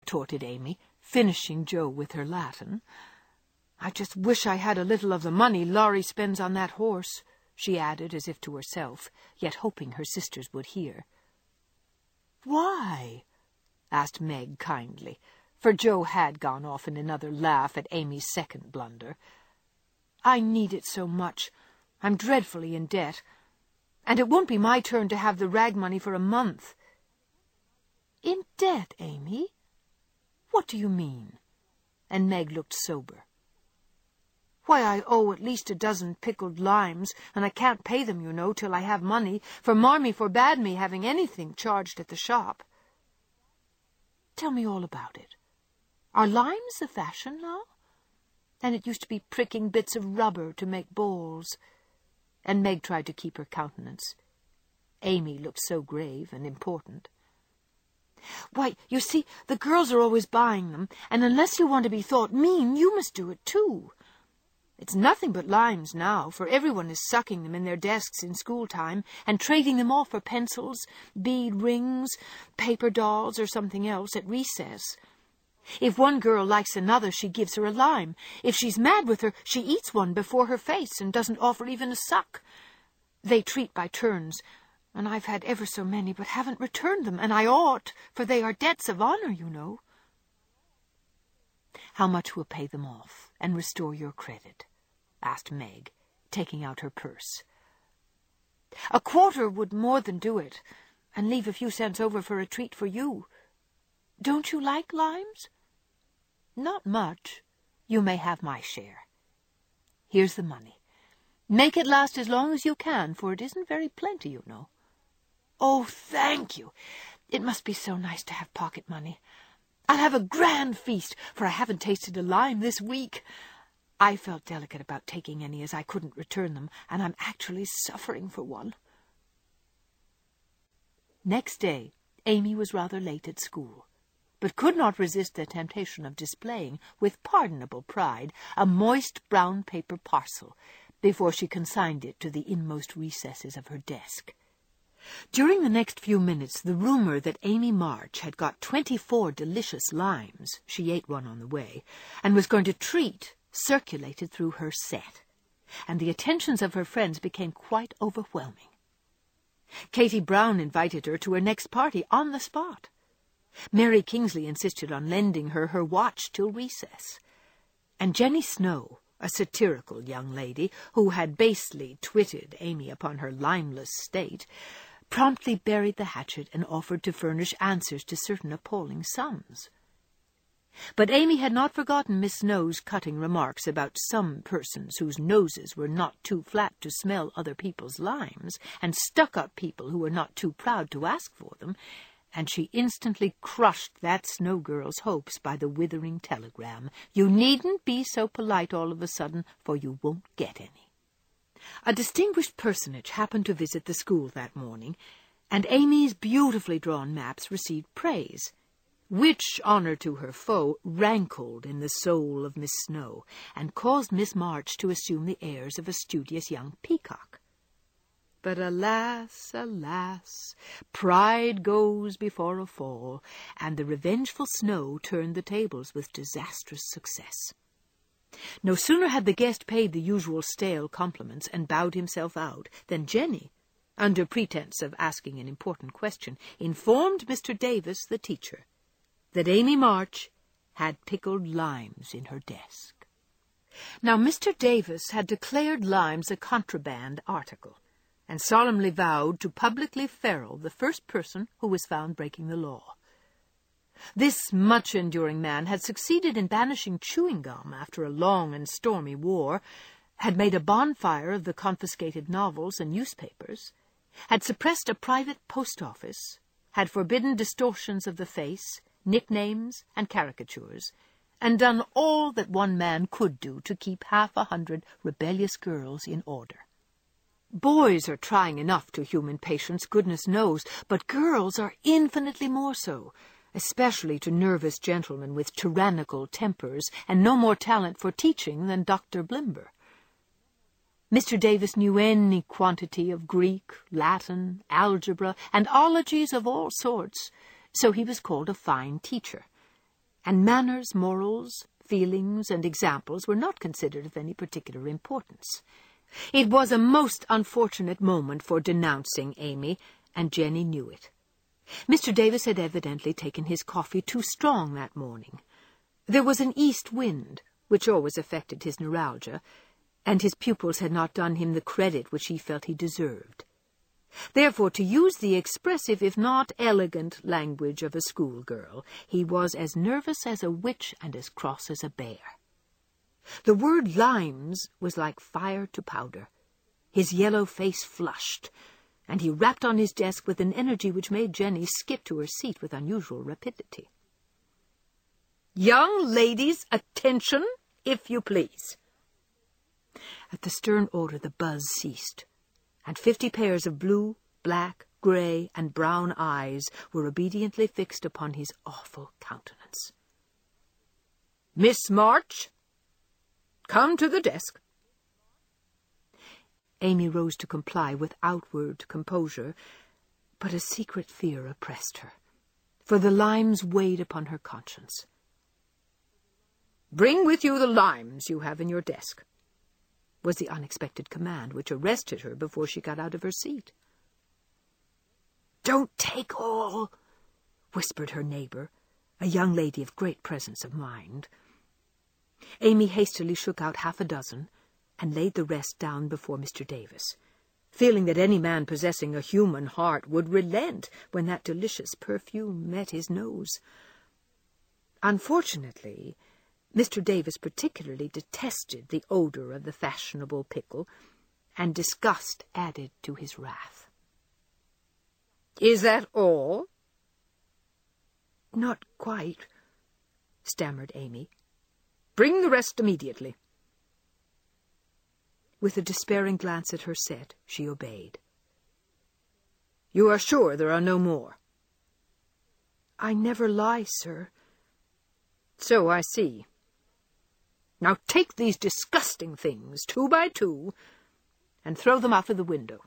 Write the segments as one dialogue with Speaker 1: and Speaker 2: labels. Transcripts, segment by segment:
Speaker 1: retorted Amy, finishing Jo with her Latin. "I just wish I had a little of the money Laurie spends on that horse," she added as if to herself, yet hoping her sisters would hear. "Why?" asked Meg kindly, for Jo had gone off in another laugh at Amy's second blunder. "I need it so much. I'm dreadfully in debt. And it won't be my turn to have the rag money for a month." "In debt, Amy? What do you mean?" And Meg looked sober. "Why, I owe at least a dozen pickled limes, and I can't pay them, you know, till I have money, for Marmee forbade me having anything charged at the shop." "Tell me all about it. Are limes the fashion now? And it used to be pricking bits of rubber to make balls." And Meg tried to keep her countenance. Amy looked so grave and important. "Why, you see, the girls are always buying them, and unless you want to be thought mean, you must do it too. It's nothing but limes now, for everyone is sucking them in their desks in school time and trading them off for pencils, bead rings, paper dolls, or something else at recess. If one girl likes another, she gives her a lime. If she's mad with her, she eats one before her face and doesn't offer even a suck. They treat by turns, and I've had ever so many, but haven't returned them, and I ought, for they are debts of honor, you know." "How much will pay them off and restore your credit?" asked Meg, taking out her purse. "A quarter would more than do it, and leave a few cents over for a treat for you. Don't you like limes?" "Not much. You may have my share. Here's the money. Make it last as long as you can, for it isn't very plenty, you know." "Oh, thank you. It must be so nice to have pocket money. I'll have a grand feast, for I haven't tasted a lime this week. I felt delicate about taking any, as I couldn't return them, and I'm actually suffering for one." Next day, Amy was rather late at school, but could not resist the temptation of displaying, with pardonable pride, a moist brown paper parcel, before she consigned it to the inmost recesses of her desk. During the next few minutes, the rumor that Amy March had got 24 delicious limes, she ate one on the way, and was going to treat, circulated through her set, and the attentions of her friends became quite overwhelming. Katie Brown invited her to her next party on the spot. Mary Kingsley insisted on lending her her watch till recess, and Jenny Snow, a satirical young lady who had basely twitted Amy upon her limeless state, promptly buried the hatchet and offered to furnish answers to certain appalling sums. But Amy had not forgotten Miss Snow's cutting remarks about some persons whose noses were not too flat to smell other people's limes, and stuck-up people who were not too proud to ask for them, and she instantly crushed that Snow girl's hopes by the withering telegram, "You needn't be so polite all of a sudden, for you won't get any." A distinguished personage happened to visit the school that morning, and Amy's beautifully drawn maps received praise, which honour to her foe rankled in the soul of Miss Snow, and caused Miss March to assume the airs of a studious young peacock. But alas, alas, pride goes before a fall, and the revengeful Snow turned the tables with disastrous success. No sooner had the guest paid the usual stale compliments and bowed himself out than Jenny, under pretence of asking an important question, informed Mr. Davis, the teacher, that Amy March had pickled limes in her desk. Now, Mr. Davis had declared limes a contraband article, and solemnly vowed to publicly ferule the first person who was found breaking the law. This much-enduring man had succeeded in banishing chewing gum after a long and stormy war, had made a bonfire of the confiscated novels and newspapers, had suppressed a private post office, had forbidden distortions of the face, nicknames, and caricatures, and done all that one man could do to keep 100 rebellious girls in order. Boys are trying enough to human patience, goodness knows, but girls are infinitely more so, especially to nervous gentlemen with tyrannical tempers and no more talent for teaching than Dr. Blimber. Mr. Davis knew any quantity of Greek, Latin, algebra, and ologies of all sorts, so he was called a fine teacher, and manners, morals, feelings, and examples were not considered of any particular importance. It was a most unfortunate moment for denouncing Amy, and Jenny knew it. Mr. Davis had evidently taken his coffee too strong that morning. There was an east wind, which always affected his neuralgia, and his pupils had not done him the credit which he felt he deserved. Therefore, to use the expressive, if not elegant, language of a schoolgirl, he was as nervous as a witch and as cross as a bear. The word limes was like fire to powder. His yellow face flushed, and he rapped on his desk with an energy which made Jenny skip to her seat with unusual rapidity. "Young ladies, attention, if you please." At the stern order the buzz ceased, and 50 pairs of blue, black, grey, and brown eyes were obediently fixed upon his awful countenance. "Miss March, come to the desk." Amy rose to comply with outward composure, but a secret fear oppressed her, for the limes weighed upon her conscience. "Bring with you the limes you have in your desk," was the unexpected command which arrested her before she got out of her seat. "Don't take all," whispered her neighbour, a young lady of great presence of mind. Amy hastily shook out 6 and laid the rest down before Mr. Davis, feeling that any man possessing a human heart would relent when that delicious perfume met his nose. Unfortunately, Mr. Davis particularly detested the odour of the fashionable pickle, and disgust added to his wrath. "Is that all?" "Not quite," stammered Amy. "Bring the rest immediately." With a despairing glance at her set, she obeyed. "You are sure there are no more?" "I never lie, sir." "So I see. Now take these disgusting things, 2 by 2, and throw them out of the window."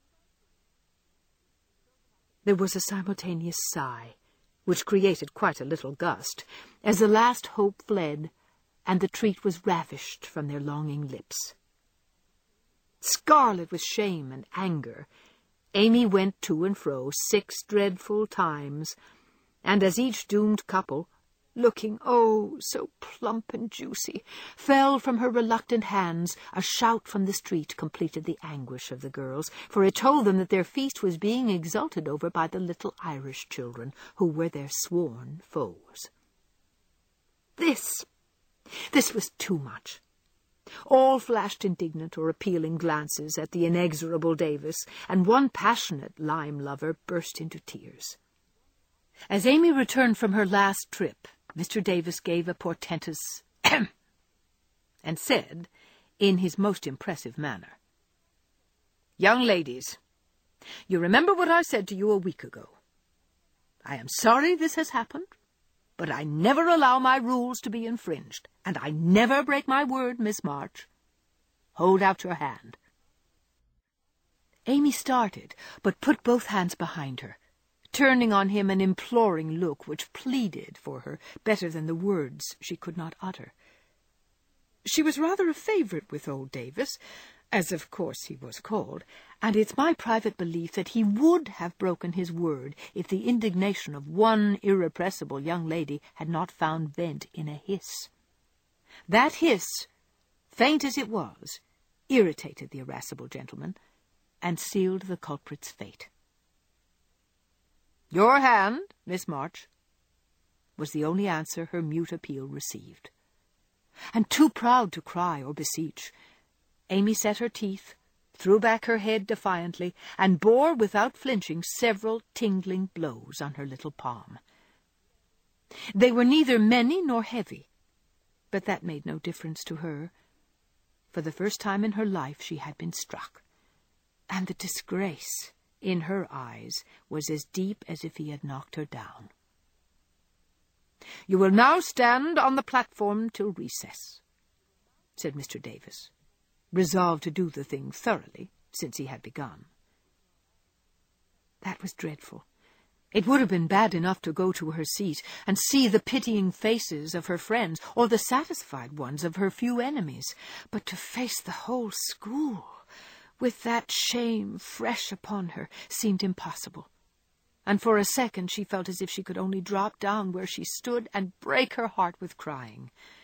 Speaker 1: There was a simultaneous sigh, which created quite a little gust, as the last hope fled, and the treat was ravished from their longing lips. Scarlet with shame and anger, Amy went to and fro 6 dreadful times, and as each doomed couple, looking, oh, so plump and juicy, fell from her reluctant hands, a shout from the street completed the anguish of the girls, for it told them that their feast was being exulted over by the little Irish children, who were their sworn foes. This was too much. All flashed indignant or appealing glances at the inexorable Davis, and one passionate lime lover burst into tears. As Amy returned from her last trip, Mr. Davis gave a portentous ahem, and said, in his most impressive manner, "Young ladies, you remember what I said to you a week ago. I am sorry this has happened, but I never allow my rules to be infringed, and I never break my word, Miss March. Hold out your hand." Amy started, but put both hands behind her, turning on him an imploring look which pleaded for her better than the words she could not utter. She was rather a favourite with old Davis, as of course he was called, and it's my private belief that he would have broken his word if the indignation of one irrepressible young lady had not found vent in a hiss. That hiss, faint as it was, irritated the irascible gentleman, and sealed the culprit's fate. "Your hand, Miss March," was the only answer her mute appeal received. And too proud to cry or beseech, Amy set her teeth, threw back her head defiantly, and bore without flinching several tingling blows on her little palm. They were neither many nor heavy, but that made no difference to her. For the first time in her life she had been struck, and the disgrace in her eyes was as deep as if he had knocked her down. "You will now stand on the platform till recess," said Mr. Davis, resolved to do the thing thoroughly, since he had begun. That was dreadful, It would have been bad enough to go to her seat and see the pitying faces of her friends or the satisfied ones of her few enemies, but to face the whole school with that shame fresh upon her seemed impossible. And for a second she felt as if she could only drop down where she stood and break her heart with crying.